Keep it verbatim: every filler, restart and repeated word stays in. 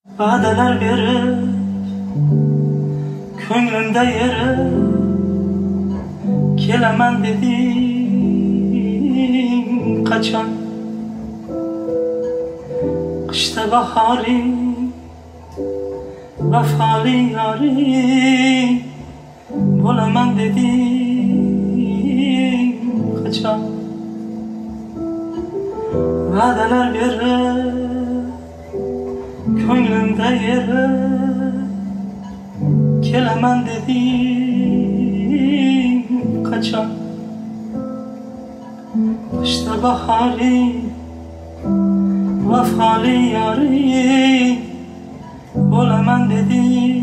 Va'dalar berib ko'nglimda yerib kelaman deding qachon? Qishda bahoring vafoli yoring bo'laman deding qachon? Va'dalar berib ko'nglimda yerib kelaman deding qachon? Qishda bahoring vafoli yoring bo'laman deding